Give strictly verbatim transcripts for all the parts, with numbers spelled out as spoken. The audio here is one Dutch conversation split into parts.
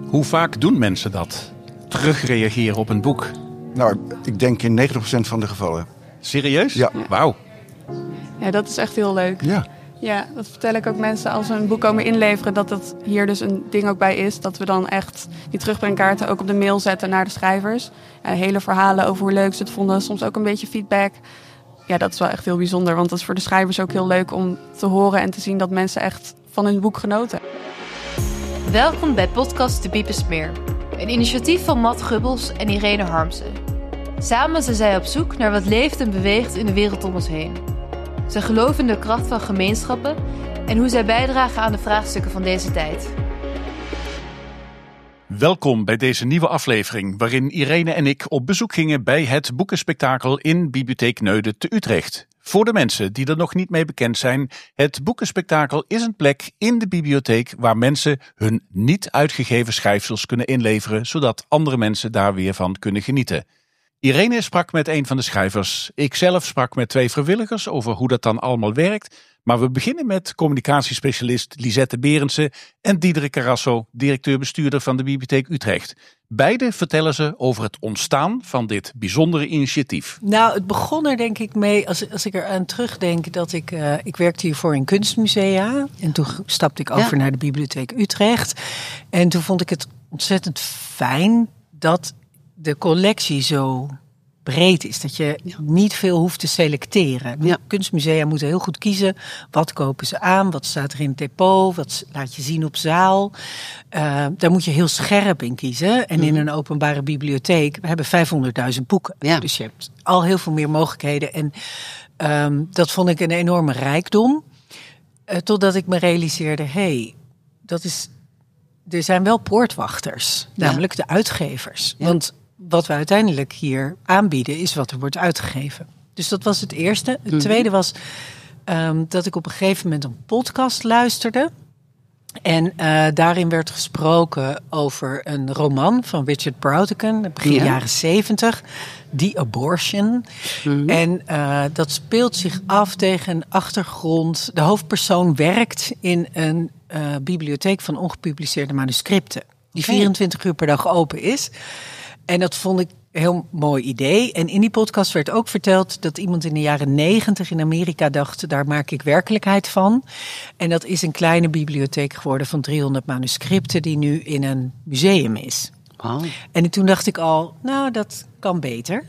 Hoe vaak doen mensen dat? Terugreageren op een boek? Nou, ik denk in negentig procent van de gevallen. Serieus? Ja. Wauw. Ja, dat is echt heel leuk. Ja. Ja, dat vertel ik ook mensen als ze een boek komen inleveren, dat het hier dus een ding ook bij is. Dat we dan echt die terugbrengkaarten ook op de mail zetten naar de schrijvers. Ja, hele verhalen over hoe leuk ze het vonden, soms ook een beetje feedback. Ja, dat is wel echt heel bijzonder, want dat is voor de schrijvers ook heel leuk om te horen en te zien dat mensen echt van hun boek genoten. Welkom bij podcast De Bibesmeer, een initiatief van Matt Gubbels en Irene Harmsen. Samen zijn zij op zoek naar wat leeft en beweegt in de wereld om ons heen. Ze geloven in de kracht van gemeenschappen en hoe zij bijdragen aan de vraagstukken van deze tijd. Welkom bij deze nieuwe aflevering waarin Irene en ik op bezoek gingen bij het boekenspektakel in Bibliotheek Neude te Utrecht. Voor de mensen die er nog niet mee bekend zijn, het boekenspektakel is een plek in de bibliotheek waar mensen hun niet uitgegeven schrijfsels kunnen inleveren, zodat andere mensen daar weer van kunnen genieten. Irene sprak met een van de schrijvers. Ik zelf sprak met twee vrijwilligers over hoe dat dan allemaal werkt. Maar we beginnen met communicatiespecialist Lisette Berendsen en Diederik Carasso, directeur-bestuurder van de Bibliotheek Utrecht. Beide vertellen ze over het ontstaan van dit bijzondere initiatief. Nou, het begon er denk ik mee, als, als ik eraan terugdenk, dat ik, uh, ik werkte hiervoor in kunstmusea. En toen stapte ik over ja. naar de Bibliotheek Utrecht. En toen vond ik het ontzettend fijn dat de collectie zo breed is. Dat je ja. niet veel hoeft te selecteren. Ja. Kunstmusea moeten heel goed kiezen. Wat kopen ze aan? Wat staat er in het depot? Wat laat je zien op zaal? Uh, daar moet je heel scherp in kiezen. En mm. in een openbare bibliotheek, we hebben vijfhonderdduizend boeken. Ja. Dus je hebt al heel veel meer mogelijkheden. En um, dat vond ik een enorme rijkdom. Uh, totdat ik me realiseerde, hé, hey, dat is, er zijn wel poortwachters. Ja. Namelijk de uitgevers. Ja. Want wat we uiteindelijk hier aanbieden is wat er wordt uitgegeven. Dus dat was het eerste. Het mm-hmm. tweede was um, dat ik op een gegeven moment een podcast luisterde. En uh, daarin werd gesproken over een roman van Richard Brautigan, begin ja. jaren zeventig, The Abortion. Mm-hmm. En uh, dat speelt zich af tegen een achtergrond. De hoofdpersoon werkt in een uh, bibliotheek van ongepubliceerde manuscripten, die okay. vierentwintig uur per dag open is. En dat vond ik een heel mooi idee. En in die podcast werd ook verteld dat iemand in de jaren negentig in Amerika dacht, daar maak ik werkelijkheid van. En dat is een kleine bibliotheek geworden van driehonderd manuscripten die nu in een museum is. Wow. En toen dacht ik al, nou, dat kan beter.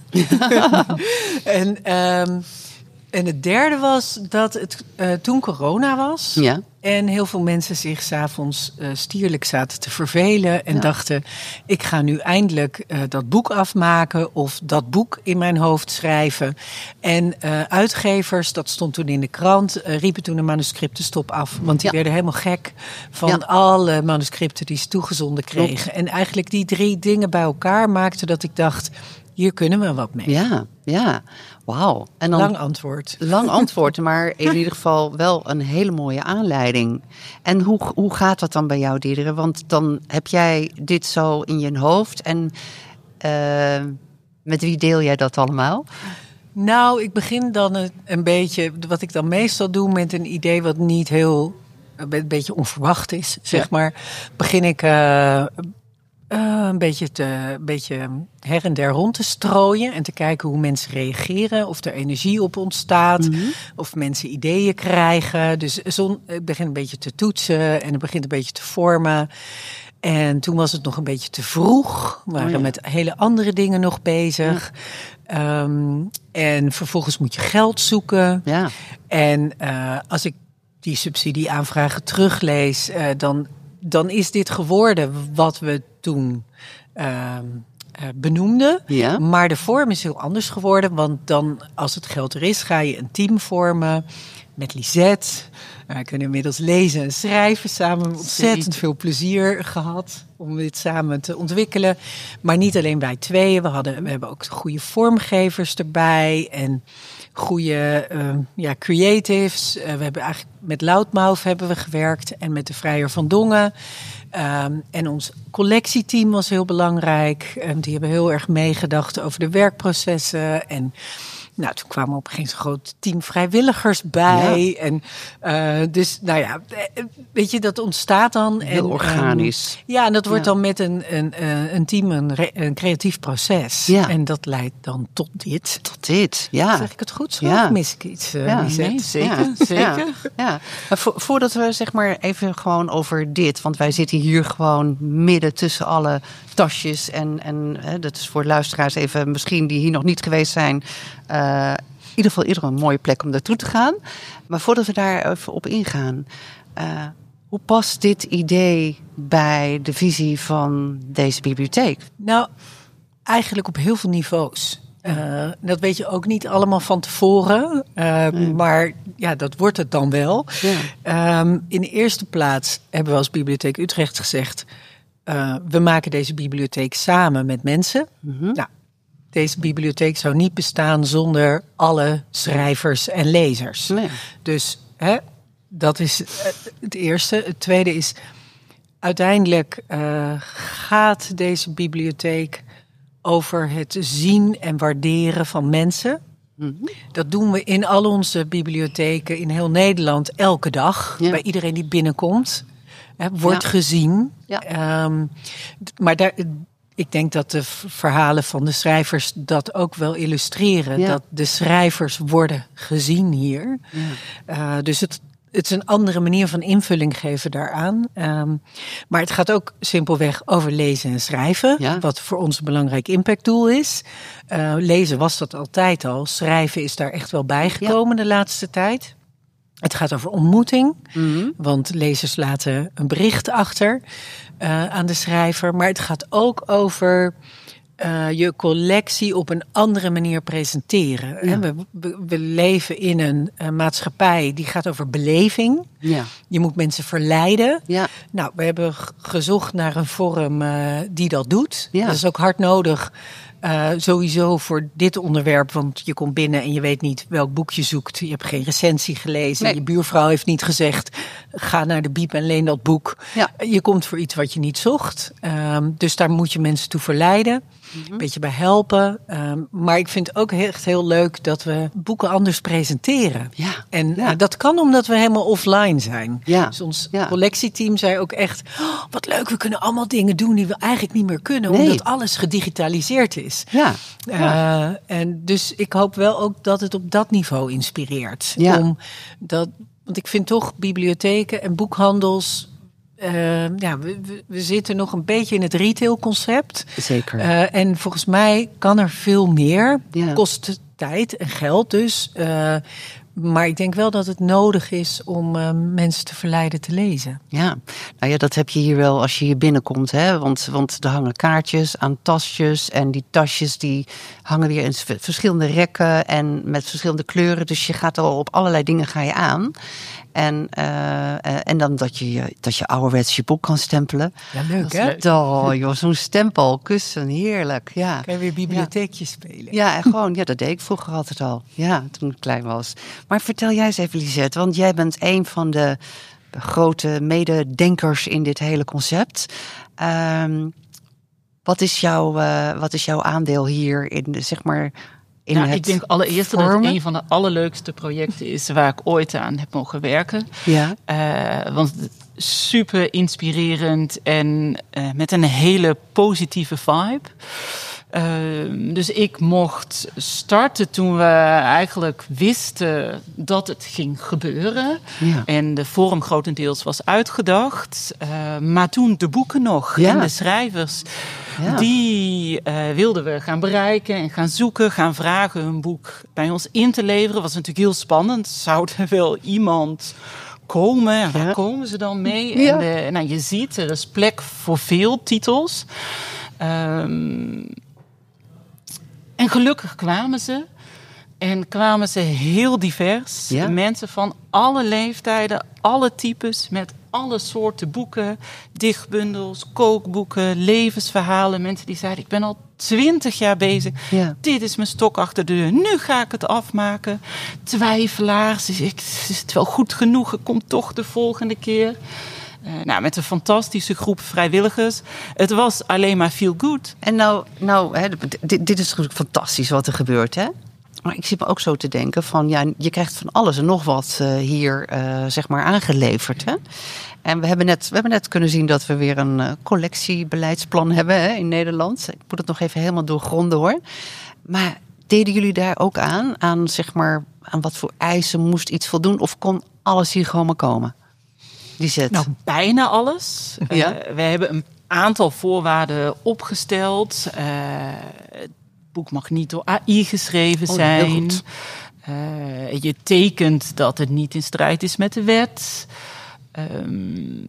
en, um, en het derde was dat het uh, toen corona was. Ja. En heel veel mensen zich 's avonds uh, stierlijk zaten te vervelen. En ja. dachten, ik ga nu eindelijk uh, dat boek afmaken. Of dat boek in mijn hoofd schrijven. En uh, uitgevers, dat stond toen in de krant, uh, riepen toen een manuscriptenstop af. Want die ja. werden helemaal gek van ja. alle manuscripten die ze toegezonden kregen. Klopt. En eigenlijk die drie dingen bij elkaar maakten dat ik dacht, hier kunnen we wat mee. Ja, ja. Wauw. En dan, lang antwoord. Lang antwoord, maar in ieder geval wel een hele mooie aanleiding. En hoe, hoe gaat dat dan bij jou, Diederik? Want dan heb jij dit zo in je hoofd. En uh, met wie deel jij dat allemaal? Nou, ik begin dan een, een beetje, wat ik dan meestal doe met een idee wat niet heel, een beetje onverwacht is, zeg ja. maar. Begin ik Uh, Uh, een beetje, te, een beetje her en der rond te strooien en te kijken hoe mensen reageren, of er energie op ontstaat, mm-hmm. of mensen ideeën krijgen. Dus zon, ik begin een beetje te toetsen en het begint een beetje te vormen. En toen was het nog een beetje te vroeg. We waren oh ja. met hele andere dingen nog bezig. Ja. Um, en vervolgens moet je geld zoeken. Ja. En uh, als ik die subsidieaanvragen teruglees, uh, dan, dan is dit geworden wat we toen uh, uh, benoemden. Ja. Maar de vorm is heel anders geworden. Want dan, als het geld er is, ga je een team vormen met Lisette. Uh, we kunnen inmiddels lezen en schrijven samen. Ontzettend veel plezier gehad om dit samen te ontwikkelen. Maar niet alleen wij tweeën. We, hadden, we hebben ook goede vormgevers erbij. En goede uh, ja, creatives. Uh, we hebben eigenlijk met Loudmouth hebben we gewerkt. En met de Vrijer van Dongen. Um, en ons collectieteam was heel belangrijk. Um, die hebben heel erg meegedacht over de werkprocessen. En Nou, toen kwamen op een gegeven moment een groot team vrijwilligers bij. Ja. En uh, dus, nou ja, weet je, dat ontstaat dan. Heel en, organisch. Um, ja, en dat wordt ja. dan met een, een, een team een, re, een creatief proces. Ja. En dat leidt dan tot dit. Tot dit, ja. Zeg ik het goed zo? Ja. Of mis ik iets, uh, ja, nee, zeker, ja. zeker. Ja. Ja. Maar vo- voordat we zeg maar even gewoon over dit, want wij zitten hier gewoon midden tussen alle tasjes en, en hè, dat is voor luisteraars even misschien die hier nog niet geweest zijn, uh, in ieder geval ieder een mooie plek om naartoe te gaan. Maar voordat we daar even op ingaan, uh, hoe past dit idee bij de visie van deze bibliotheek? Nou, eigenlijk op heel veel niveaus. Uh, dat weet je ook niet allemaal van tevoren. Uh, nee. Maar ja, dat wordt het dan wel. Ja. Um, in de eerste plaats hebben we als Bibliotheek Utrecht gezegd, Uh, we maken deze bibliotheek samen met mensen. Mm-hmm. Nou, deze bibliotheek zou niet bestaan zonder alle schrijvers en lezers. Nee. Dus hè, dat is het eerste. Het tweede is, uiteindelijk uh, gaat deze bibliotheek over het zien en waarderen van mensen. Mm-hmm. Dat doen we in al onze bibliotheken in heel Nederland elke dag. Ja. Bij iedereen die binnenkomt. He, wordt ja. gezien. Ja. Um, maar daar, ik denk dat de verhalen van de schrijvers dat ook wel illustreren. Ja. Dat de schrijvers worden gezien hier. Ja. Uh, dus het, het is een andere manier van invulling geven daaraan. Um, maar het gaat ook simpelweg over lezen en schrijven. Ja. Wat voor ons een belangrijk impactdoel is. Uh, lezen was dat altijd al. Schrijven is daar echt wel bijgekomen ja. de laatste tijd. Het gaat over ontmoeting, mm-hmm. want lezers laten een bericht achter uh, aan de schrijver. Maar het gaat ook over uh, je collectie op een andere manier presenteren. Ja. We, we, we leven in een uh, maatschappij die gaat over beleving. Ja. Je moet mensen verleiden. Ja. Nou, we hebben g- gezocht naar een vorm uh, die dat doet. Ja. Dat is ook hard nodig. Uh, sowieso voor dit onderwerp, want je komt binnen en je weet niet welk boek je zoekt. Je hebt geen recensie gelezen. Nee. Je buurvrouw heeft niet gezegd, ga naar de bieb en leen dat boek. Ja. Je komt voor iets wat je niet zocht. Um, dus daar moet je mensen toe verleiden. Mm-hmm. Een beetje bij helpen. Um, maar ik vind het ook echt heel leuk dat we boeken anders presenteren. Ja. En ja. Uh, dat kan omdat we helemaal offline zijn. Ja. Dus ons ja. collectieteam zei ook echt, oh, wat leuk, we kunnen allemaal dingen doen die we eigenlijk niet meer kunnen. Nee. Omdat alles gedigitaliseerd is. Ja. Uh, en dus ik hoop wel ook dat het op dat niveau inspireert. Ja. Om dat, want ik vind toch bibliotheken en boekhandels, Uh, ja, we, we, we zitten nog een beetje in het retailconcept. Zeker. Uh, en volgens mij kan er veel meer. Ja. Kost tijd en geld dus. Uh, maar ik denk wel dat het nodig is om uh, mensen te verleiden te lezen. Ja, nou ja, dat heb je hier wel als je hier binnenkomt. Hè? Want, want er hangen kaartjes aan tasjes. En die tasjes die hangen weer in verschillende rekken en met verschillende kleuren. Dus je gaat al op allerlei dingen ga je aan. En, uh, uh, en dan dat je, dat je ouderwets je boek kan stempelen. Ja, leuk hè? Leuk. Oh joh, zo'n stempelkussen, heerlijk. Ja. Kan je weer bibliotheekjes ja. spelen. Ja, en gewoon, ja, dat deed ik vroeger altijd al. Ja, toen ik klein was. Maar vertel jij eens even, Lisette, want jij bent een van de grote mededenkers in dit hele concept. Um, wat is jouw, uh, wat is jouw aandeel hier in, de, zeg maar... Nou, ik denk allereerst dat het een van de allerleukste projecten is waar ik ooit aan heb mogen werken. Ja. Uh, want super inspirerend en uh, met een hele positieve vibe. Uh, dus ik mocht starten toen we eigenlijk wisten dat het ging gebeuren. Ja. En de vorm grotendeels was uitgedacht. Uh, maar toen de boeken nog ja. en de schrijvers... Ja. Die uh, wilden we gaan bereiken en gaan zoeken, gaan vragen hun boek bij ons in te leveren. Was natuurlijk heel spannend. Zou er wel iemand komen? En waar ja. komen ze dan mee? Ja. En de, nou, je ziet, er is plek voor veel titels. Um, en gelukkig kwamen ze. En kwamen ze heel divers. Ja. Mensen van alle leeftijden, alle types, met alle soorten boeken, dichtbundels, kookboeken, levensverhalen. Mensen die zeiden, ik ben al twintig jaar bezig. Ja. Dit is mijn stok achter de deur. Nu ga ik het afmaken. Twijfelaars, ik, is het wel goed genoeg? Ik kom toch de volgende keer. Uh, nou, met een fantastische groep vrijwilligers. Het was alleen maar feel good. En nou, nou hè, dit, dit is natuurlijk fantastisch wat er gebeurt, hè? Maar ik zit me ook zo te denken van, ja, je krijgt van alles en nog wat uh, hier uh, zeg maar aangeleverd. Hè? En we hebben, net, we hebben net kunnen zien dat we weer een uh, collectiebeleidsplan hebben, hè, in Nederland. Ik moet het nog even helemaal doorgronden, hoor. Maar deden jullie daar ook aan? Aan, zeg maar, aan wat voor eisen moest iets voldoen? Of kon alles hier gewoon maar komen? Die zet. Nou, bijna alles. Ja? Uh, we hebben een aantal voorwaarden opgesteld. Uh, het boek mag niet door A I geschreven oh, zijn. Uh, je tekent dat het niet in strijd is met de wet. Um,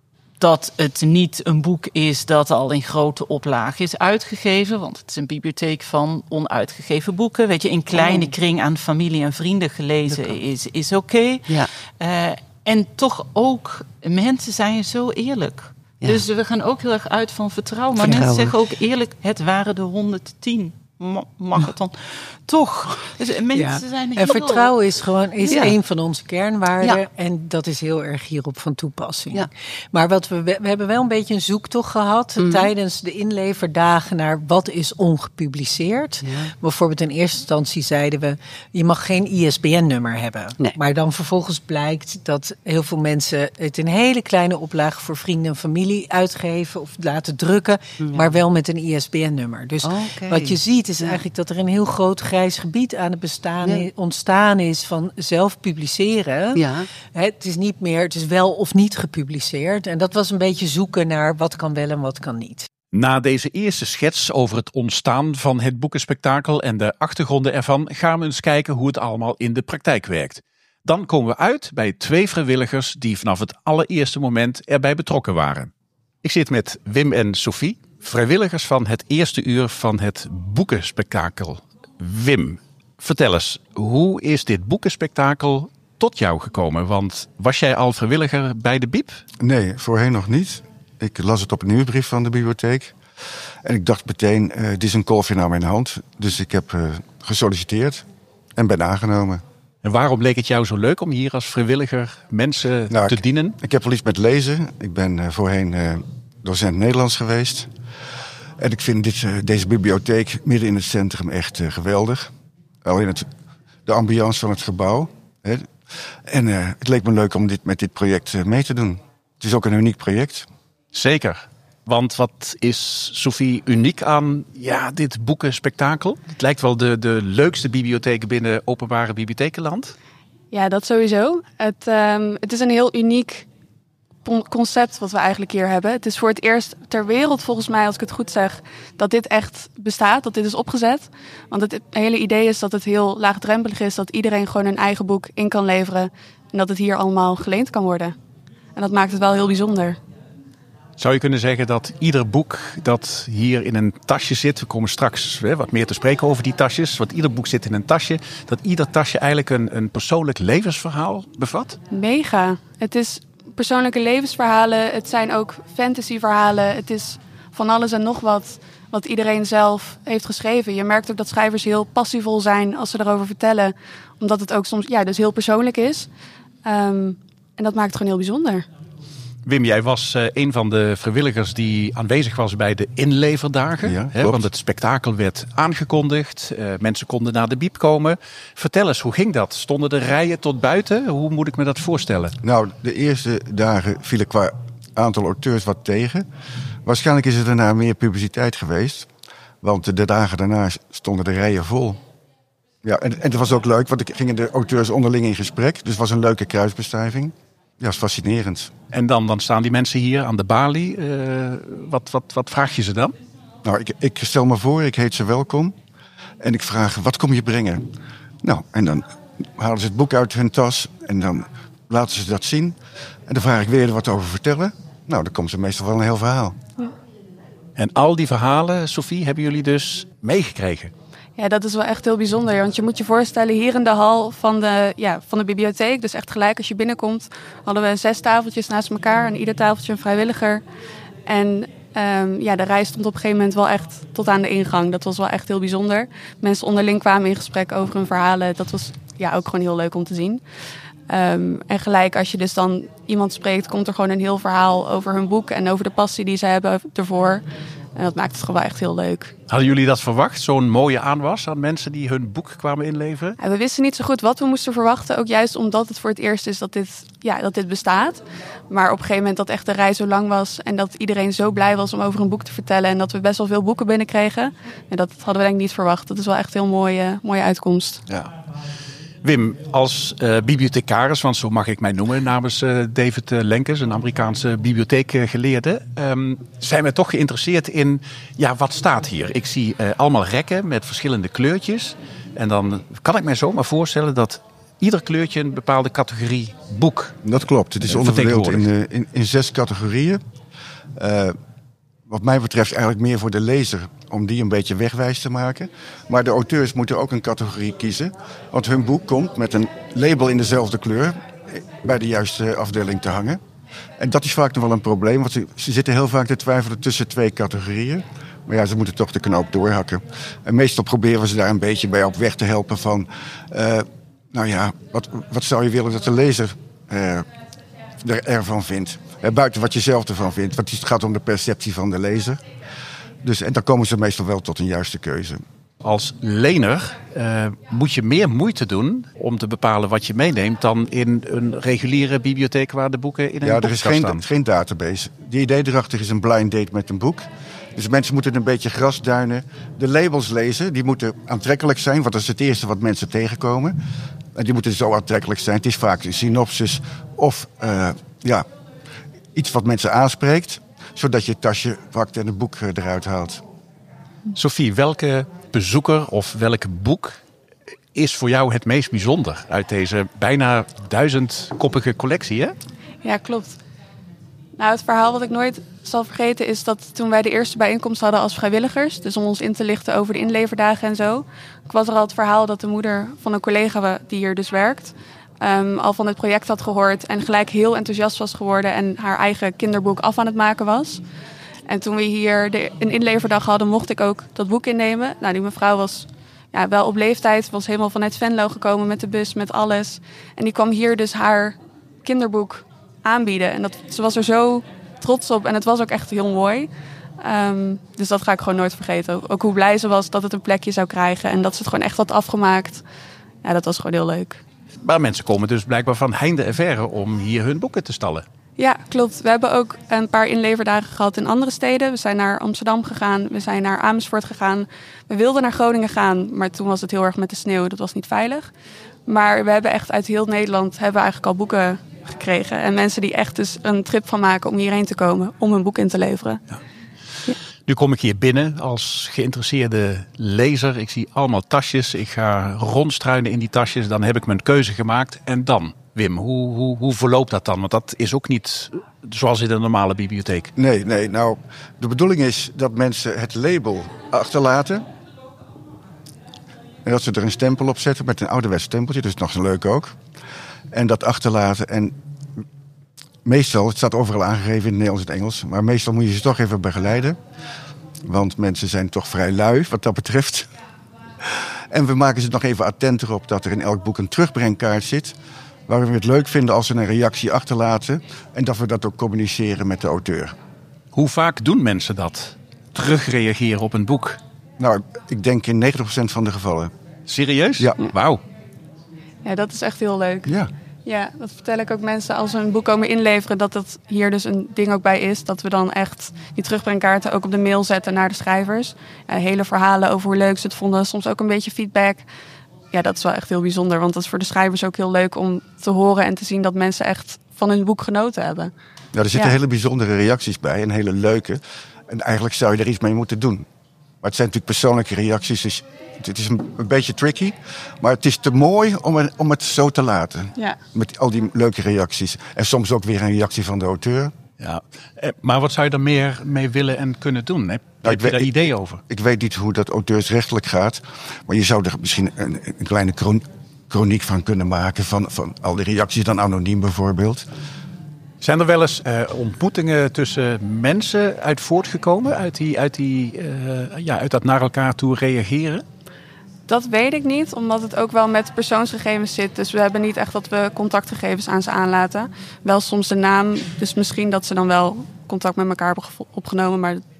dat het niet een boek is dat al in grote oplage is uitgegeven. Want het is een bibliotheek van onuitgegeven boeken. Weet je, in kleine oh. kring aan familie en vrienden gelezen is, is oké. Okay. Ja. Uh, en toch ook, mensen zijn zo eerlijk. Ja. Dus we gaan ook heel erg uit van vertrouwen. Maar vertrouwen. Mensen zeggen ook eerlijk, het waren de honderdtien. Mag het dan toch? Dus mensen ja. zijn heel... En vertrouwen is gewoon is ja. een van onze kernwaarden. Ja. En dat is heel erg hierop van toepassing. Ja. Maar wat we, we hebben wel een beetje een zoektocht gehad mm. tijdens de inleverdagen naar wat is ongepubliceerd. Ja. Bijvoorbeeld in eerste instantie zeiden we, je mag geen I S B N-nummer hebben. Nee. Maar dan vervolgens blijkt dat heel veel mensen het in hele kleine oplage voor vrienden en familie uitgeven of laten drukken, ja. maar wel met een I S B N-nummer. Dus okay. wat je ziet is eigenlijk dat er een heel groot grijs gebied aan het bestaan ja. ontstaan is van zelf publiceren. Ja. Het is niet meer, het is wel of niet gepubliceerd. En dat was een beetje zoeken naar wat kan wel en wat kan niet. Na deze eerste schets over het ontstaan van het boekenspektakel en de achtergronden ervan gaan we eens kijken hoe het allemaal in de praktijk werkt. Dan komen we uit bij twee vrijwilligers die vanaf het allereerste moment erbij betrokken waren. Ik zit met Wim en Sophie, vrijwilligers van het eerste uur van het boekenspektakel. Wim, vertel eens, hoe is dit boekenspektakel tot jou gekomen? Want was jij al vrijwilliger bij de Biep? Nee, voorheen nog niet. Ik las het op een nieuwsbrief van de bibliotheek. En ik dacht meteen, uh, dit is een kolfje naar mijn hand. Dus ik heb uh, gesolliciteerd en ben aangenomen. En waarom leek het jou zo leuk om hier als vrijwilliger mensen nou, te ik, dienen? Ik heb wel iets met lezen. Ik ben uh, voorheen uh, docent Nederlands geweest. En ik vind dit, uh, deze bibliotheek midden in het centrum echt uh, geweldig. Alleen het, de ambiance van het gebouw. Hè. En uh, het leek me leuk om dit, met dit project uh, mee te doen. Het is ook een uniek project. Zeker. Want wat is, Sophie, uniek aan ja, dit boekenspektakel? Het lijkt wel de, de leukste bibliotheek binnen openbare bibliothekenland. Ja, dat sowieso. Het, um, het is een heel uniek concept wat we eigenlijk hier hebben. Het is voor het eerst ter wereld, volgens mij, als ik het goed zeg, dat dit echt bestaat, dat dit is opgezet. Want het hele idee is dat het heel laagdrempelig is, dat iedereen gewoon een eigen boek in kan leveren en dat het hier allemaal geleend kan worden. En dat maakt het wel heel bijzonder. Zou je kunnen zeggen dat ieder boek dat hier in een tasje zit, we komen straks hè, wat meer te spreken over die tasjes, want ieder boek zit in een tasje, dat ieder tasje eigenlijk een, een persoonlijk levensverhaal bevat? Mega. Het is persoonlijke levensverhalen, het zijn ook fantasyverhalen, het is van alles en nog wat wat iedereen zelf heeft geschreven. Je merkt ook dat schrijvers heel passievol zijn als ze erover vertellen, omdat het ook soms ja, dus heel persoonlijk is. Um, en dat maakt het gewoon heel bijzonder. Wim, jij was uh, een van de vrijwilligers die aanwezig was bij de inleverdagen. Ja, hè, want het spektakel werd aangekondigd. Uh, mensen konden naar de Biep komen. Vertel eens, hoe ging dat? Stonden de rijen tot buiten? Hoe moet ik me dat voorstellen? Nou, de eerste dagen vielen qua aantal auteurs wat tegen. Waarschijnlijk is er daarna meer publiciteit geweest. Want de dagen daarna stonden de rijen vol. Ja, en, en het was ook leuk, want er gingen de auteurs onderling in gesprek. Dus het was een leuke kruisbestuiving. Ja, dat is fascinerend. En dan, dan staan die mensen hier aan de balie. Uh, wat, wat, wat vraag je ze dan? Nou, ik, ik stel me voor, ik heet ze welkom. En ik vraag, wat kom je brengen? Nou, en dan halen ze het boek uit hun tas. En dan laten ze dat zien. En dan vraag ik weer er wat over vertellen. Nou, dan komt ze meestal wel een heel verhaal. Ja. En al die verhalen, Sophie, hebben jullie dus meegekregen? Ja, dat is wel echt heel bijzonder. Want je moet je voorstellen, hier in de hal van de, ja, van de bibliotheek, dus echt gelijk als je binnenkomt, hadden we zes tafeltjes naast elkaar. En ieder tafeltje een vrijwilliger. En um, ja, de rij stond op een gegeven moment wel echt tot aan de ingang. Dat was wel echt heel bijzonder. Mensen onderling kwamen in gesprek over hun verhalen. Dat was ja, ook gewoon heel leuk om te zien. Um, en gelijk als je dus dan iemand spreekt, komt er gewoon een heel verhaal over hun boek en over de passie die ze hebben ervoor. En dat maakt het gewoon echt heel leuk. Hadden jullie dat verwacht? Zo'n mooie aanwas aan mensen die hun boek kwamen inleveren? Ja, we wisten niet zo goed wat we moesten verwachten. Ook juist omdat het voor het eerst is dat dit, ja, dat dit bestaat. Maar op een gegeven moment dat echt de rij zo lang was. En dat iedereen zo blij was om over een boek te vertellen. En dat we best wel veel boeken binnenkregen. En dat hadden we denk ik niet verwacht. Dat is wel echt een heel mooie, mooie uitkomst. Ja. Wim, als uh, bibliothecaris, want zo mag ik mij noemen namens uh, David uh, Lenkes, een Amerikaanse bibliotheekgeleerde, um, zijn we toch geïnteresseerd in, ja, wat staat hier? Ik zie uh, allemaal rekken met verschillende kleurtjes. En dan kan ik mij zomaar voorstellen dat ieder kleurtje een bepaalde categorie boek Dat klopt. Het is uh, onderverdeeld in, uh, in, in zes categorieën. Uh, Wat mij betreft eigenlijk meer voor de lezer om die een beetje wegwijs te maken. Maar de auteurs moeten ook een categorie kiezen. Want hun boek komt met een label in dezelfde kleur bij de juiste afdeling te hangen. En dat is vaak nog wel een probleem, want ze, ze zitten heel vaak te twijfelen tussen twee categorieën. Maar ja, ze moeten toch de knoop doorhakken. En meestal proberen ze daar een beetje bij op weg te helpen van... Uh, nou ja, wat, wat zou je willen dat de lezer uh, er, ervan vindt? Buiten wat je zelf ervan vindt. Want het gaat om de perceptie van de lezer. Dus, en dan komen ze meestal wel tot een juiste keuze. Als lener uh, moet je meer moeite doen om te bepalen wat je meeneemt dan in een reguliere bibliotheek waar de boeken in een ja, boek er is geen, staan. geen database. Die idee erachter is een blind date met een boek. Dus mensen moeten een beetje grasduinen. De labels lezen, die moeten aantrekkelijk zijn. Want dat is het eerste wat mensen tegenkomen. En die moeten zo aantrekkelijk zijn. Het is vaak een synopsis of... Uh, ja, iets wat mensen aanspreekt, zodat je het tasje pakt en het boek eruit haalt. Sophie, welke bezoeker of welk boek is voor jou het meest bijzonder uit deze bijna duizendkoppige collectie, hè? Ja, klopt. Nou, het verhaal wat ik nooit zal vergeten is dat toen wij de eerste bijeenkomst hadden als vrijwilligers, dus om ons in te lichten over de inleverdagen en zo, was er al het verhaal dat de moeder van een collega die hier dus werkt, Um, al van het project had gehoord en gelijk heel enthousiast was geworden en haar eigen kinderboek af aan het maken was. En toen we hier de, een inleverdag hadden, mocht ik ook dat boek innemen. Nou, die mevrouw was ja, wel op leeftijd, was helemaal vanuit Venlo gekomen met de bus, met alles. En die kwam hier dus haar kinderboek aanbieden. En dat, ze was er zo trots op en het was ook echt heel mooi. Um, dus dat ga ik gewoon nooit vergeten. Ook hoe blij ze was dat het een plekje zou krijgen en dat ze het gewoon echt had afgemaakt. Ja, dat was gewoon heel leuk. Maar mensen komen dus blijkbaar van heinde en verre om hier hun boeken te stallen. Ja, klopt. We hebben ook een paar inleverdagen gehad in andere steden. We zijn naar Amsterdam gegaan, we zijn naar Amersfoort gegaan. We wilden naar Groningen gaan, maar toen was het heel erg met de sneeuw. Dat was niet veilig. Maar we hebben echt uit heel Nederland hebben we eigenlijk al boeken gekregen. En mensen die echt dus een trip van maken om hierheen te komen, om hun boek in te leveren. Ja. Ja. Nu kom ik hier binnen als geïnteresseerde lezer. Ik zie allemaal tasjes. Ik ga rondstruinen in die tasjes. Dan heb ik mijn keuze gemaakt. En dan, Wim, hoe, hoe, hoe verloopt dat dan? Want dat is ook niet zoals in een normale bibliotheek. Nee, nee. Nou, de bedoeling is dat mensen het label achterlaten. En dat ze er een stempel op zetten met een ouderwets stempeltje. Dus nog zo leuk ook. En dat achterlaten. En meestal, het staat overal aangegeven in het Nederlands en het Engels. Maar meestal moet je ze toch even begeleiden. Want mensen zijn toch vrij lui wat dat betreft. En we maken ze nog even attenter op dat er in elk boek een terugbrengkaart zit. Waar we het leuk vinden als ze een reactie achterlaten. En dat we dat ook communiceren met de auteur. Hoe vaak doen mensen dat? Terugreageren op een boek? Nou, ik denk in negentig procent van de gevallen. Serieus? Ja. Wauw. Ja, dat is echt heel leuk. Ja. Ja, dat vertel ik ook mensen als ze een boek komen inleveren, dat het hier dus een ding ook bij is. Dat we dan echt die terugbrengkaarten ook op de mail zetten naar de schrijvers. Ja, hele verhalen over hoe leuk ze het vonden, soms ook een beetje feedback. Ja, dat is wel echt heel bijzonder, want dat is voor de schrijvers ook heel leuk om te horen en te zien dat mensen echt van hun boek genoten hebben. Ja, er zitten Ja. hele bijzondere reacties bij en hele leuke. En eigenlijk zou je er iets mee moeten doen. Maar het zijn natuurlijk persoonlijke reacties, dus het is een, een beetje tricky. Maar het is te mooi om, er, om het zo te laten. Ja. Met al die leuke reacties. En soms ook weer een reactie van de auteur. Ja. Maar wat zou je er meer mee willen en kunnen doen? Heb, Nou, heb je daar ik, idee over? Ik weet niet hoe dat auteursrechtelijk gaat. Maar je zou er misschien een, een kleine chron, chroniek van kunnen maken. Van, van al die reacties, dan anoniem bijvoorbeeld. Zijn er wel eens uh, ontmoetingen tussen mensen uit voortgekomen? Uit, die, uit, die, uh, ja, uit dat naar elkaar toe reageren? Dat weet ik niet, omdat het ook wel met persoonsgegevens zit. Dus we hebben niet echt dat we contactgegevens aan ze aanlaten. Wel soms de naam, dus misschien dat ze dan wel contact met elkaar hebben opgenomen. Maar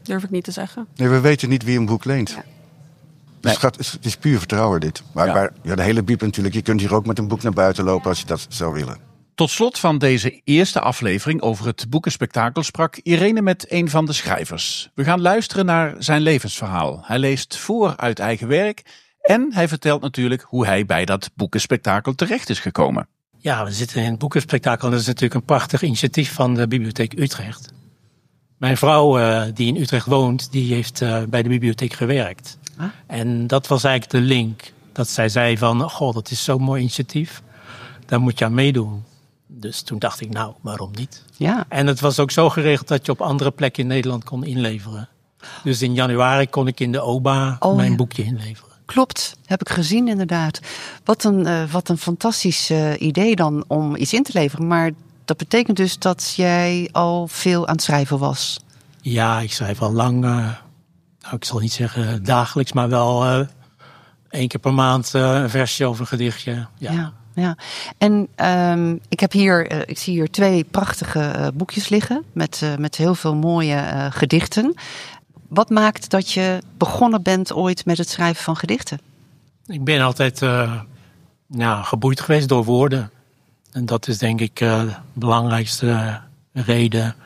Durf ik niet te zeggen. Nee, we weten niet wie een boek leent. Ja. Dus Nee. het, gaat, het is puur vertrouwen dit. Maar, Ja. maar ja, de hele biep natuurlijk. Je kunt hier ook met een boek naar buiten lopen als je dat zou willen. Tot slot van deze eerste aflevering over het boekenspektakel sprak Irene met een van de schrijvers. We gaan luisteren naar zijn levensverhaal. Hij leest voor uit eigen werk en hij vertelt natuurlijk hoe hij bij dat boekenspektakel terecht is gekomen. Ja, we zitten in het boekenspektakel. Dat is natuurlijk een prachtig initiatief van de Bibliotheek Utrecht. Mijn vrouw, uh, die in Utrecht woont, die heeft uh, bij de bibliotheek gewerkt. Huh? En dat was eigenlijk de link. Dat zij zei van, goh, dat is zo'n mooi initiatief. Daar moet je aan meedoen. Dus toen dacht ik, nou, waarom niet? Ja. En het was ook zo geregeld dat je op andere plekken in Nederland kon inleveren. Dus in januari kon ik in de O B A oh, mijn ja. boekje inleveren. Klopt, heb ik gezien inderdaad. Wat een, uh, wat een fantastisch uh, idee dan om iets in te leveren. Maar dat betekent dus dat jij al veel aan het schrijven was. Ja, ik schrijf al lang, uh, nou, ik zal niet zeggen dagelijks, maar wel uh, één keer per maand uh, een versje over een gedichtje. Ja. ja. Ja, en um, ik heb hier, uh, ik zie hier twee prachtige uh, boekjes liggen met, uh, met heel veel mooie uh, gedichten. Wat maakt dat je begonnen bent ooit met het schrijven van gedichten? Ik ben altijd uh, ja, geboeid geweest door woorden. En dat is denk ik uh, de belangrijkste reden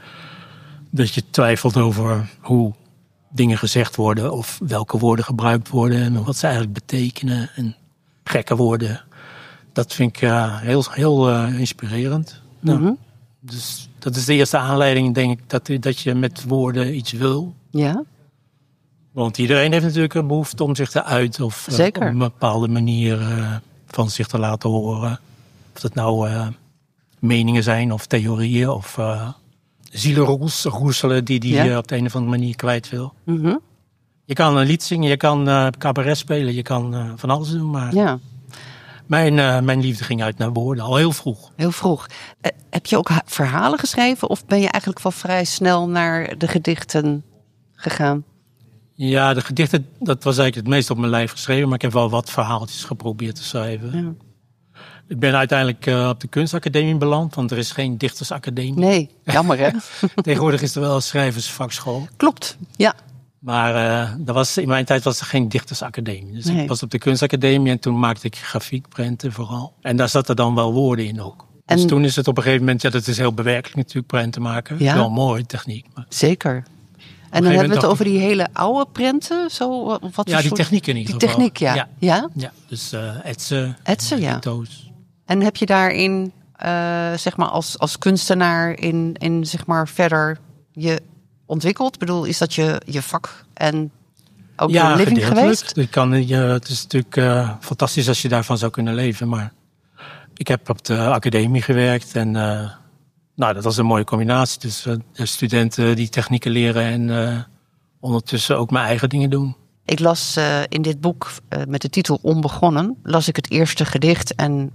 dat je twijfelt over hoe dingen gezegd worden of welke woorden gebruikt worden en wat ze eigenlijk betekenen en gekke woorden. Dat vind ik uh, heel, heel uh, inspirerend. Mm-hmm. Nou, dus dat is de eerste aanleiding, denk ik, dat, dat je met woorden iets wil. Ja. Want iedereen heeft natuurlijk een behoefte om zich te uiten. Of uh, op een bepaalde manier uh, van zich te laten horen. Of dat nou uh, meningen zijn of theorieën of uh, zielenroeselen die die ja. uh, op de een of andere manier kwijt wil. Mm-hmm. Je kan een lied zingen, je kan uh, cabaret spelen, je kan uh, van alles doen. Maar ja. mijn, uh, mijn liefde ging uit naar woorden, al heel vroeg. Heel vroeg. Uh, heb je ook ha- verhalen geschreven of ben je eigenlijk wel vrij snel naar de gedichten gegaan? Ja, de gedichten, dat was eigenlijk het meest op mijn lijf geschreven. Maar ik heb wel wat verhaaltjes geprobeerd te schrijven. Ja. Ik ben uiteindelijk uh, op de kunstacademie beland. Want er is geen dichtersacademie. Nee, jammer hè? Tegenwoordig is er wel een schrijversvakschool. Klopt, ja. Maar uh, dat was, in mijn tijd was er geen dichtersacademie. Dus nee. ik was op de kunstacademie en toen maakte ik grafiekprenten vooral. En daar zaten dan wel woorden in ook. En dus toen is het op een gegeven moment, ja, dat is heel bewerkelijk natuurlijk, prenten maken. Ja. Wel mooi, techniek. Maar zeker. En dan hebben we het over die hele oude prenten? Zo, wat ja, die soort... techniek in ieder die geval. techniek, ja. Ja, ja? ja dus uh, etsen. Etsen, ja. Toos. En heb je daarin, uh, zeg maar, als, als kunstenaar in, in, zeg maar, verder je ontwikkeld? Ik bedoel, is dat je, je vak en ook ja, je living geweest? Ik kan, je, het is natuurlijk uh, fantastisch als je daarvan zou kunnen leven. Maar ik heb op de academie gewerkt en... Uh, Nou, dat was een mooie combinatie. Dus uh, studenten die technieken leren en uh, ondertussen ook mijn eigen dingen doen. Ik las uh, in dit boek uh, met de titel Onbegonnen, las ik het eerste gedicht. En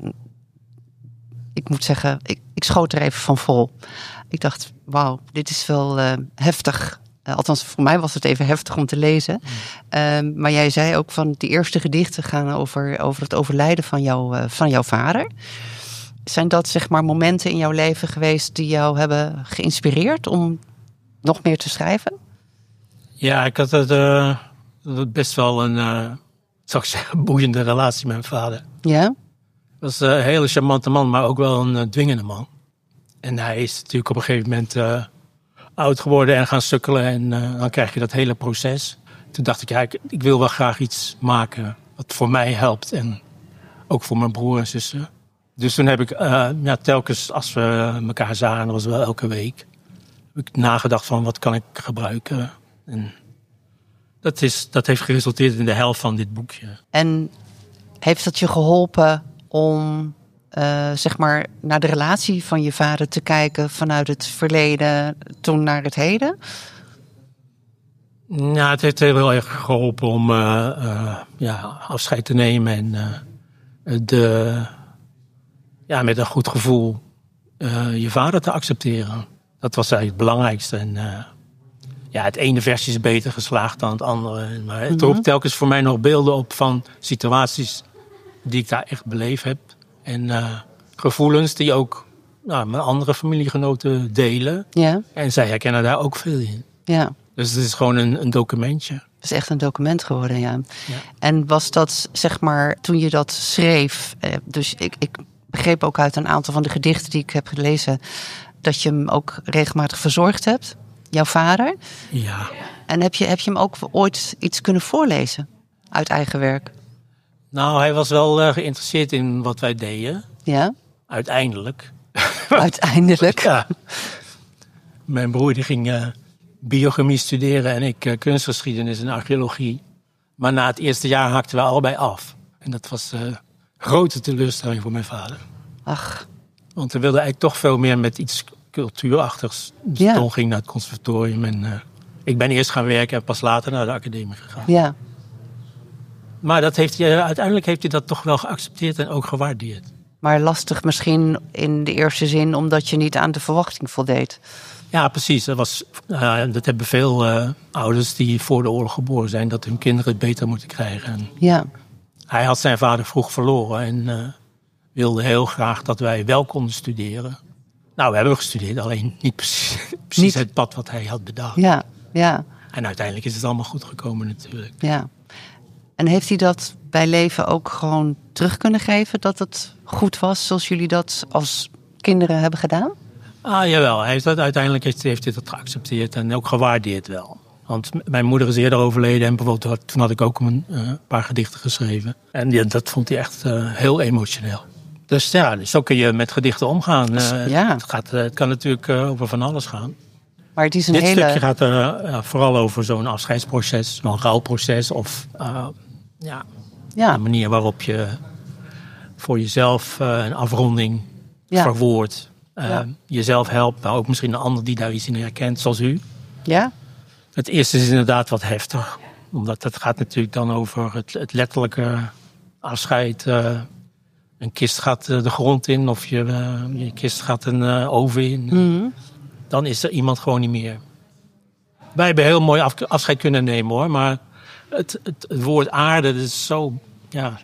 ik moet zeggen, ik, ik schoot er even van vol. Ik dacht, wauw, dit is wel uh, heftig. Uh, althans, voor mij was het even heftig om te lezen. Mm. Uh, maar jij zei ook van die eerste gedichten gaan over, over het overlijden van, jou, uh, van jouw vader. Zijn dat, zeg maar, momenten in jouw leven geweest die jou hebben geïnspireerd om nog meer te schrijven? Ja, ik had het, uh, best wel een, uh, zal ik zeggen, boeiende relatie met mijn vader. Ja? Het was een hele charmante man, maar ook wel een uh, dwingende man. En hij is natuurlijk op een gegeven moment uh, oud geworden en gaan sukkelen. En uh, dan krijg je dat hele proces. Toen dacht ik, ja, ik, ik wil wel graag iets maken wat voor mij helpt. En ook voor mijn broer en zussen. Dus toen heb ik uh, ja, telkens, als we elkaar zagen, dat was wel elke week, heb ik nagedacht van wat kan ik gebruiken. En dat, is, dat heeft geresulteerd in de helft van dit boekje. En heeft dat je geholpen om uh, zeg maar naar de relatie van je vader te kijken vanuit het verleden toen naar het heden? Ja, het heeft heel erg geholpen om uh, uh, ja, afscheid te nemen en uh, de... Ja, met een goed gevoel uh, je vader te accepteren. Dat was eigenlijk het belangrijkste. En uh, ja, het ene versje is beter geslaagd dan het andere. Maar het mm-hmm. roept telkens voor mij nog beelden op van situaties die ik daar echt beleefd heb. En uh, gevoelens die ook nou, mijn andere familiegenoten delen. Ja. En zij herkennen daar ook veel in. Ja. Dus het is gewoon een, een documentje. Het is echt een document geworden, ja. ja. En was dat, zeg maar, toen je dat schreef... Eh, dus ik, ik begreep ook uit een aantal van de gedichten die ik heb gelezen... dat je hem ook regelmatig verzorgd hebt, jouw vader. Ja. En heb je, heb je hem ook ooit iets kunnen voorlezen uit eigen werk? Nou, hij was wel uh, geïnteresseerd in wat wij deden. Ja? Uiteindelijk. Uiteindelijk? Ja. Mijn broer die ging uh, biochemie studeren en ik uh, kunstgeschiedenis en archeologie. Maar na het eerste jaar haakten we allebei af. En dat was een uh, grote teleurstelling voor mijn vader. Ach. Want we wilden eigenlijk toch veel meer met iets cultuurachtigs. Dus ja. toen ging ik naar het conservatorium en uh, ik ben eerst gaan werken en pas later naar de academie gegaan. Ja. Maar dat heeft hij, uiteindelijk heeft hij dat toch wel geaccepteerd en ook gewaardeerd. Maar lastig misschien in de eerste zin omdat je niet aan de verwachting voldeed. Ja, precies. Dat, was, uh, dat hebben veel uh, ouders die voor de oorlog geboren zijn, dat hun kinderen het beter moeten krijgen. En ja. Hij had zijn vader vroeg verloren en uh, wilde heel graag dat wij wel konden studeren. Nou, we hebben gestudeerd, alleen niet precies, precies niet. Het pad wat hij had bedacht. Ja, ja. En uiteindelijk is het allemaal goed gekomen natuurlijk. Ja. En heeft hij dat bij leven ook gewoon terug kunnen geven? Dat het goed was zoals jullie dat als kinderen hebben gedaan? Ah, jawel. Hij heeft dat, uiteindelijk heeft, heeft hij dat geaccepteerd en ook gewaardeerd wel. Want mijn moeder is eerder overleden en bijvoorbeeld toen had ik ook een uh, paar gedichten geschreven. En ja, dat vond hij echt uh, heel emotioneel. Dus ja, dus zo kun je met gedichten omgaan. Uh, ja. het, gaat, uh, het kan natuurlijk uh, over van alles gaan. Maar het is een Dit hele... stukje gaat er uh, vooral over zo'n afscheidsproces, zo'n rouwproces of uh, ja, ja. de manier waarop je voor jezelf uh, een afronding ja. verwoordt. Uh, ja. Jezelf helpt, maar ook misschien een ander die daar iets in herkent, zoals u. Ja. Het eerste is inderdaad wat heftig. Omdat het gaat natuurlijk dan over het, het letterlijke afscheid. Uh, een kist gaat uh, de grond in of je, uh, je kist gaat een uh, oven in. Mm-hmm. Dan is er iemand gewoon niet meer. Wij hebben heel mooi af, afscheid kunnen nemen hoor. Maar het, het, het woord aarde dat is zo, ja,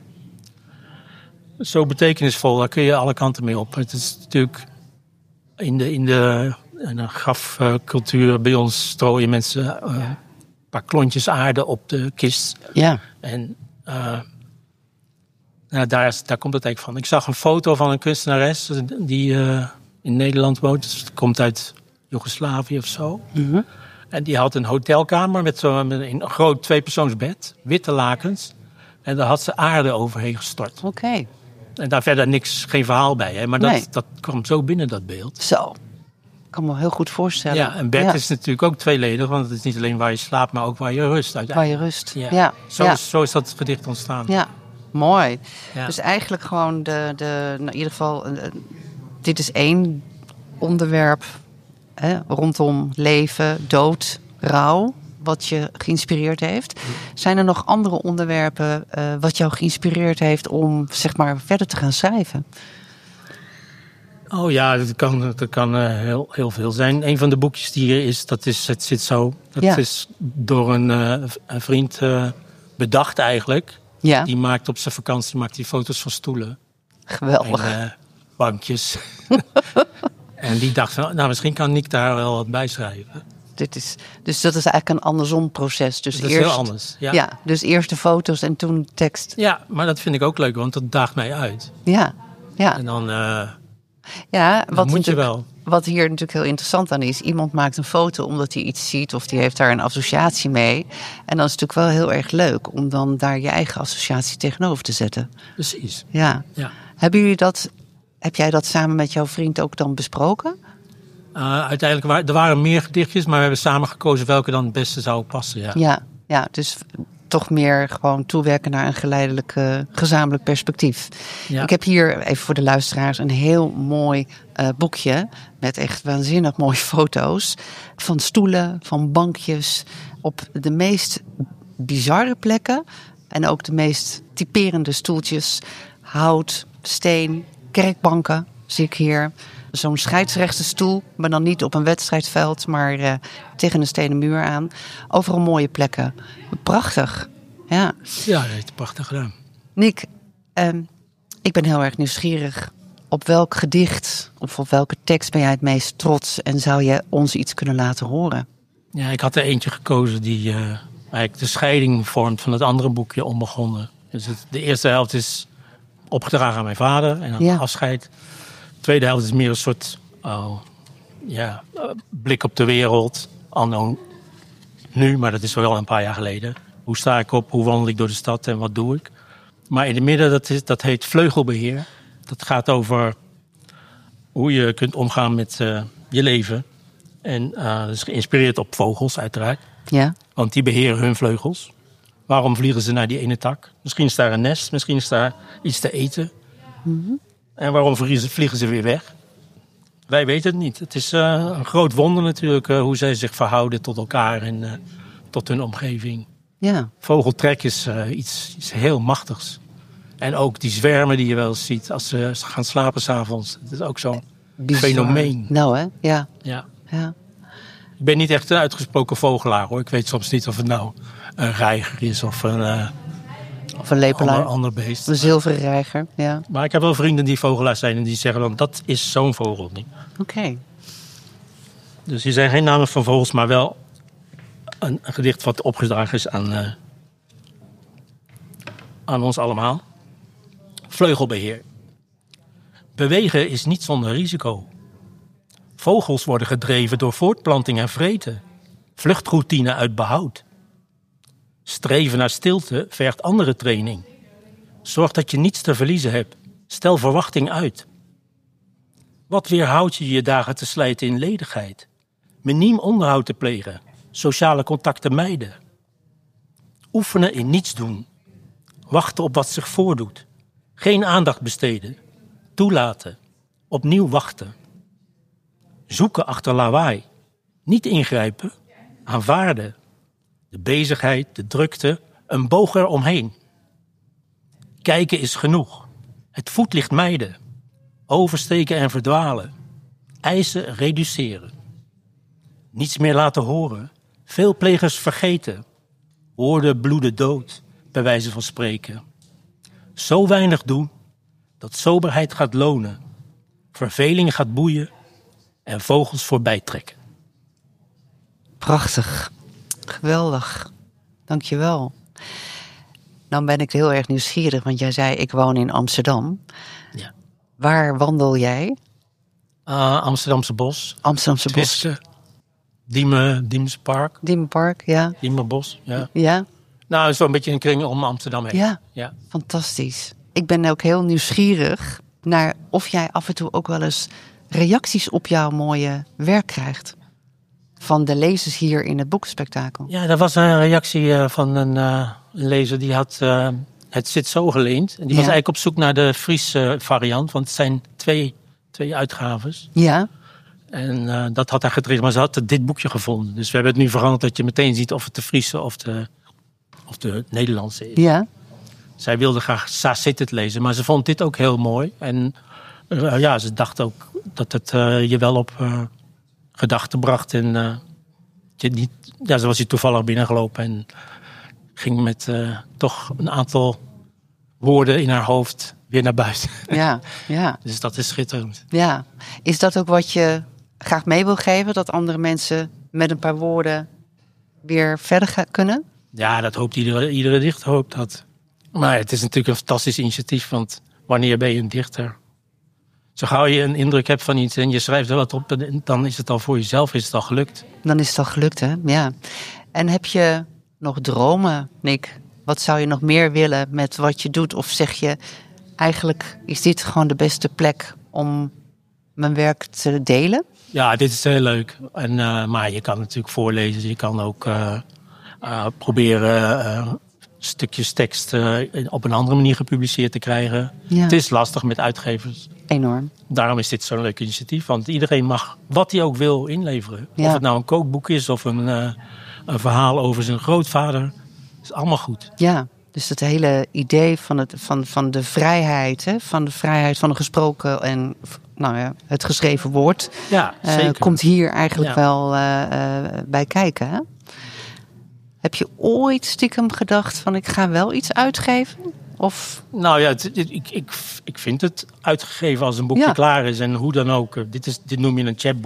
zo betekenisvol. Daar kun je alle kanten mee op. Het is natuurlijk in de... In de En een grafcultuur bij ons strooien mensen uh, een paar klontjes aarde op de kist. Ja. En uh, nou, daar, is, daar komt het eigenlijk van. Ik zag een foto van een kunstenares die uh, in Nederland woont. Dus het komt uit Joegoslavië of zo. Mm-hmm. En die had een hotelkamer met zo'n een groot tweepersoonsbed, witte lakens. En daar had ze aarde overheen gestort. Oké. Okay. En daar verder niks, geen verhaal bij. Hè? Maar dat, nee. dat kwam zo binnen, dat beeld. Zo. Ik kan me heel goed voorstellen. Ja, een bed ja. is natuurlijk ook tweeledig. Want het is niet alleen waar je slaapt, maar ook waar je rust uiteindelijk. Waar je rust, ja. ja. Zo, ja. Is, zo is dat gedicht ontstaan. Ja, mooi. Ja. Dus eigenlijk gewoon de... de nou in ieder geval, uh, dit is één onderwerp hè, rondom leven, dood, rouw, wat je geïnspireerd heeft. Zijn er nog andere onderwerpen uh, wat jou geïnspireerd heeft om zeg maar verder te gaan schrijven? Oh ja, dat kan, dat kan uh, heel, heel veel zijn. Een van de boekjes die hier is, dat is Het zit zo. Dat ja. is door een, uh, een vriend uh, bedacht eigenlijk. Ja. Die maakt op zijn vakantie maakt die foto's van stoelen. Geweldig. En uh, bankjes. En die dacht van, nou misschien kan Nick daar wel wat bij schrijven. Dit is, dus dat is eigenlijk een andersom proces. Dus dat is eerst, heel anders. Ja. ja, dus eerst de foto's en toen tekst. Ja, maar dat vind ik ook leuk, want dat daagt mij uit. Ja, ja. En dan... Uh, Ja, wat, moet je wel. Wat hier natuurlijk heel interessant aan is, iemand maakt een foto omdat hij iets ziet of die heeft daar een associatie mee. En dan is het natuurlijk wel heel erg leuk om dan daar je eigen associatie tegenover te zetten. Precies. Ja. ja. Hebben jullie dat, heb jij dat samen met jouw vriend ook dan besproken? Uh, uiteindelijk waren er waren meer gedichtjes, maar we hebben samen gekozen welke dan het beste zou passen. Ja, ja, ja dus toch meer gewoon toewerken naar een geleidelijk uh, gezamenlijk perspectief. Ja. Ik heb hier, even voor de luisteraars, een heel mooi uh, boekje met echt waanzinnig mooie foto's van stoelen, van bankjes, op de meest bizarre plekken en ook de meest typerende stoeltjes, hout, steen, kerkbanken zie ik hier. Zo'n scheidsrechterstoel, maar dan niet op een wedstrijdveld, maar uh, tegen een stenen muur aan. Overal mooie plekken. Prachtig. Ja, ja dat heeft prachtig gedaan. Nick, um, ik ben heel erg nieuwsgierig. Op welk gedicht of op welke tekst ben jij het meest trots en zou je ons iets kunnen laten horen? Ja, ik had er eentje gekozen die uh, eigenlijk de scheiding vormt van het andere boekje Onbegonnen. Dus het, de eerste helft is opgedragen aan mijn vader en dan ja. afscheid. De tweede helft is meer een soort oh, ja, blik op de wereld. Anno nu, maar dat is wel een paar jaar geleden. Hoe sta ik op, hoe wandel ik door de stad en wat doe ik? Maar in het midden, dat, is, dat heet vleugelbeheer. Dat gaat over hoe je kunt omgaan met uh, je leven. En uh, dat is geïnspireerd op vogels uiteraard. Ja. Want die beheren hun vleugels. Waarom vliegen ze naar die ene tak? Misschien is daar een nest, misschien is daar iets te eten. Mm-hmm. En waarom vliegen ze, vliegen ze weer weg? Wij weten het niet. Het is uh, een groot wonder natuurlijk uh, hoe zij zich verhouden tot elkaar en uh, tot hun omgeving. Ja. Vogeltrek is uh, iets, iets heel machtigs. En ook die zwermen die je wel eens ziet als ze gaan slapen 's avonds. Dat is ook zo'n Bizar. fenomeen. Nou hè, ja. ja. ja. Ik ben niet echt een uitgesproken vogelaar hoor. Ik weet soms niet of het nou een reiger is of een, uh, of een lepelaar. Ander, ander beest. Een zilveren reiger, ja. Maar ik heb wel vrienden die vogelaars zijn en die zeggen dan dat is zo'n vogel niet. Oké. Okay. Dus hier zijn geen namen van vogels, maar wel een, een gedicht wat opgedragen is aan, uh, aan ons allemaal. Vleugelbeheer. Bewegen is niet zonder risico. Vogels worden gedreven door voortplanting en vreten. Vluchtroutine uit behoud. Streven naar stilte vergt andere training. Zorg dat je niets te verliezen hebt. Stel verwachting uit. Wat weerhoudt je je dagen te slijten in ledigheid? Miniem onderhoud te plegen. Sociale contacten mijden. Oefenen in niets doen. Wachten op wat zich voordoet. Geen aandacht besteden. Toelaten. Opnieuw wachten. Zoeken achter lawaai. Niet ingrijpen. Aanvaarden. De bezigheid, de drukte, een boog eromheen. Kijken is genoeg. Het voetlicht mijden. Oversteken en verdwalen. Eisen reduceren. Niets meer laten horen. Veel plegers vergeten. Woorden bloeden dood, bij wijze van spreken. Zo weinig doen, dat soberheid gaat lonen. Verveling gaat boeien en vogels voorbij trekken. Prachtig. Geweldig. Dank je wel. Nou ben ik heel erg nieuwsgierig, want jij zei ik woon in Amsterdam. Ja. Waar wandel jij? Uh, Amsterdamse Bos. Amsterdamse Twiste. Bos. Diemen, Diemspark. Diemenpark, ja. Diemenbos, ja. Ja. Nou, het is wel een beetje een kring om Amsterdam heen. Ja, ja, fantastisch. Ik ben ook heel nieuwsgierig naar of jij af en toe ook wel eens reacties op jouw mooie werk krijgt. Van de lezers hier in het boekenspektakel. Ja, dat was een reactie uh, van een uh, lezer die had uh, Het Zit Zo geleend. En die ja. was eigenlijk op zoek naar de Friese variant, want het zijn twee, twee uitgaves. Ja. En uh, dat had hij getriggerd, maar ze had dit boekje gevonden. Dus we hebben het nu veranderd dat je meteen ziet of het de Friese of de, of de Nederlandse is. Ja. Zij wilde graag Sassit lezen, maar ze vond dit ook heel mooi. En uh, ja, ze dacht ook dat het uh, je wel op uh, gedachten bracht. En uh, je niet, ja, zo was hij toevallig binnengelopen en ging met uh, toch een aantal woorden in haar hoofd weer naar buiten. Ja, ja. Dus dat is schitterend. Ja. Is dat ook wat je graag mee wil geven? Dat andere mensen met een paar woorden weer verder gaan kunnen? Ja, dat hoopt iedere, iedere dichter hoopt dat. Maar het is natuurlijk een fantastisch initiatief, want wanneer ben je een dichter? Zo gauw je een indruk hebt van iets en je schrijft er wat op, dan is het al voor jezelf, is het al gelukt. Dan is het al gelukt, hè? Ja. En heb je nog dromen, Nick? Wat zou je nog meer willen met wat je doet? Of zeg je, eigenlijk is dit gewoon de beste plek om mijn werk te delen? Ja, dit is heel leuk. En, uh, maar je kan natuurlijk voorlezen, je kan ook uh, uh, proberen uh, stukjes tekst uh, op een andere manier gepubliceerd te krijgen. Ja. Het is lastig met uitgevers. Enorm. Daarom is dit zo'n leuk initiatief, want iedereen mag wat hij ook wil inleveren. Ja. Of het nou een kookboek is of een, uh, een verhaal over zijn grootvader. Is allemaal goed. Ja, dus het hele idee van, het, van, van de vrijheid, hè? Van de vrijheid van de gesproken en nou ja, het geschreven woord, ja, zeker. Uh, komt hier eigenlijk ja. wel uh, uh, bij kijken. Hè? Heb je ooit stiekem gedacht van ik ga wel iets uitgeven? Of? Nou ja, het, het, ik, ik, ik vind het uitgegeven als een boekje ja. klaar is. En hoe dan ook. Dit, is, dit noem je een chapboek.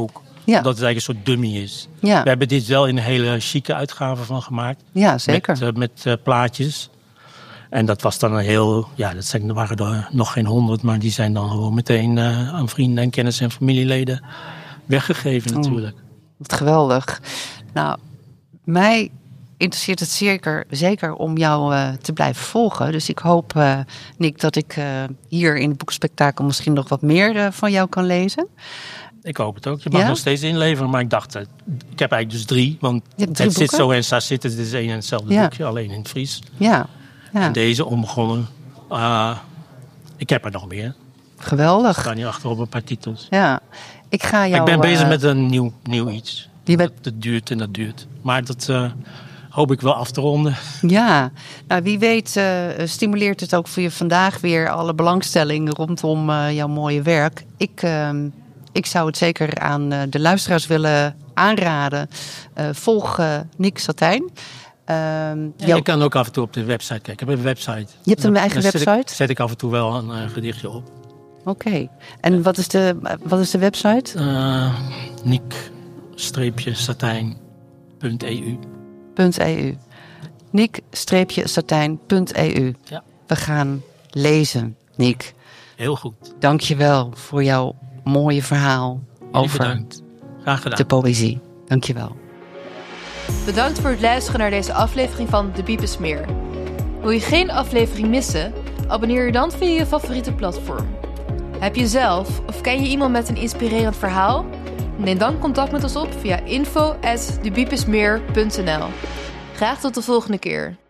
Ja. Dat het eigenlijk een soort dummy is. Ja. We hebben dit wel in een hele chique uitgave van gemaakt. Ja, zeker. Met, uh, met uh, plaatjes. En dat was dan een heel... Ja, dat zijn, er waren er nog geen honderd, maar die zijn dan gewoon meteen uh, aan vrienden en kennissen en familieleden weggegeven natuurlijk. Oh, wat geweldig. Nou, mij interesseert het zeker, zeker om jou uh, te blijven volgen. Dus ik hoop, uh, Nick, dat ik uh, hier in het boekenspektakel misschien nog wat meer uh, van jou kan lezen. Ik hoop het ook. Je mag ja? nog steeds inleveren. Maar ik dacht, uh, ik heb eigenlijk dus drie. Want drie het boeken? zit zo en staat zitten. Het is één en hetzelfde ja. boekje, alleen in het Fries. Ja. ja. En deze onbegonnen. Uh, ik heb er nog meer. Geweldig. Ik sta hier achter op een paar titels. Ja. Ik ga jou... Ik ben bezig uh, met een nieuw, nieuw iets. Die bent... dat, dat duurt en dat duurt. Maar dat uh, hoop ik wel af te ronden. Ja. Nou, wie weet uh, stimuleert het ook voor je vandaag weer alle belangstelling rondom uh, jouw mooie werk. Ik... Uh, Ik zou het zeker aan de luisteraars willen aanraden. Uh, volg uh, Nick Satijn. Uh, ja, jou... Je kan ook af en toe op de website kijken. Ik heb een website. Je hebt een eigen dan website? Zet ik, zet ik af en toe wel een uh, gedichtje op. Oké. Okay. En wat is de, wat is de website? Uh, Nick-satijn punt e u. .eu. Nick-satijn punt e u. Ja. We gaan lezen, Nick. Heel goed. Dank je wel voor jouw mooie verhaal Jullie over bedankt. Graag gedaan. de poëzie. Dank je wel. Bedankt voor het luisteren naar deze aflevering van De Bibesmeer. Wil je geen aflevering missen? Abonneer je dan via je favoriete platform. Heb je zelf of ken je iemand met een inspirerend verhaal? Neem dan contact met ons op via info at debibesmeer punt n l. Graag tot de volgende keer.